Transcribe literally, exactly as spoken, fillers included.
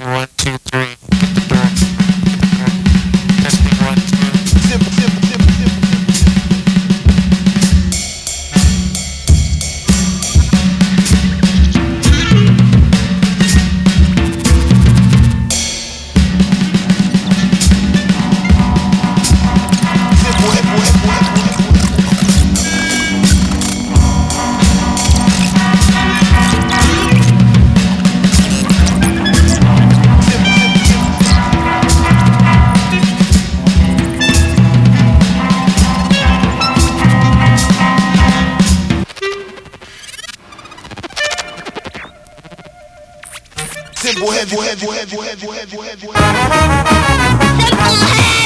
Testing one, two, three. Get the door. Testing one, two. Simple, simple, simple, simple, Simple heavy, heavy, heavy, heavy, heavy, heavy, heavy.